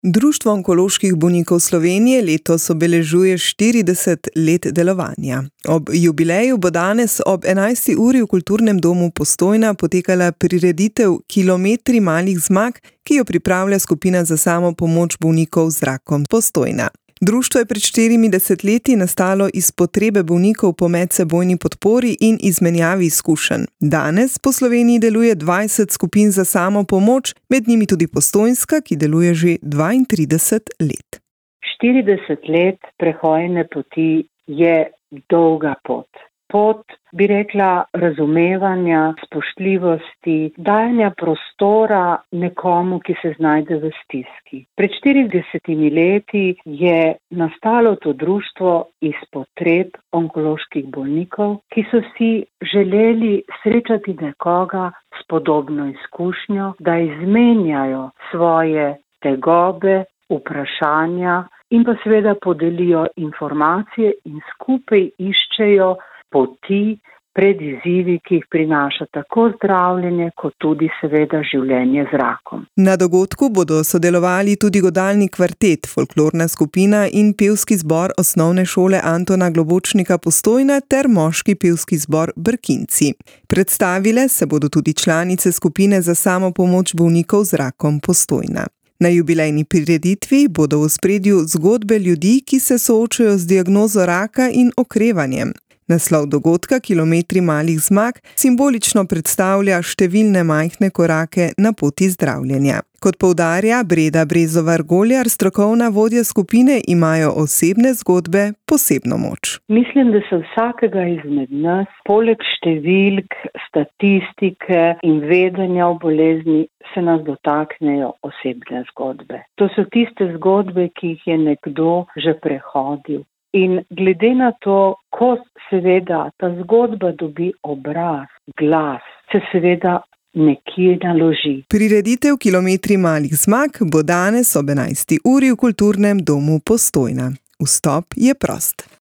Društvo onkoloških bolnikov Slovenije letos obeležuje 40 let delovanja. Ob jubileju bo danes ob 11. uri v Kulturnem domu Postojna potekala prireditev Kilometri malih zmag, ki jo pripravlja skupina za samopomoč bolnikov z rakom Postojna. Društvo je pred 40 leti nastalo iz potrebe bolnikov po medsebojni podpori in izmenjavi izkušenj. Danes po Sloveniji deluje 20 skupin za samopomoč, med njimi tudi postojnska, ki deluje že 32 let. 40 let prehojene poti je dolga pot. Pot, bi rekla, razumevanja, spoštljivosti, dajanja prostora nekomu, ki se znajde v stiski. Pred 40 leti je nastalo to društvo iz potreb onkoloških bolnikov, ki so si želeli srečati nekoga s podobno izkušnjo, da izmenjajo svoje tegobe, vprašanja in pa seveda podelijo informacije in skupaj iščejo poti pred izzivi, ki jih prinaša tako zdravljenje, kot tudi seveda življenje z rakom. Na dogodku bodo sodelovali tudi godalni kvartet, folklorna skupina in pevski zbor osnovne šole Antona Globočnika Postojna ter moški pevski zbor Brkinci. Predstavile se bodo tudi članice skupine za samopomoč bolnikov z rakom Postojna. Na jubilejni prireditvi bodo v ospredju zgodbe ljudi, ki se soočajo z diagnozo raka in okrevanjem. Naslov dogodka Kilometri malih zmag simbolično predstavlja številne majhne korake na poti zdravljenja. Kot poudarja Breda Brezovar-Goljar, strokovna vodja skupine, imajo osebne zgodbe posebno moč. Mislim, da se vsakega izmed nas, poleg številk, statistike in vedenja o bolezni, se nas dotaknejo osebne zgodbe. To so tiste zgodbe, ki jih je nekdo že prehodil. In glede na to, ko seveda ta zgodba dobi obraz, glas, se seveda nekje naloži. Prireditev Kilometri malih zmag bo danes ob 11. uri v Kulturnem domu Postojna. Vstop je prost.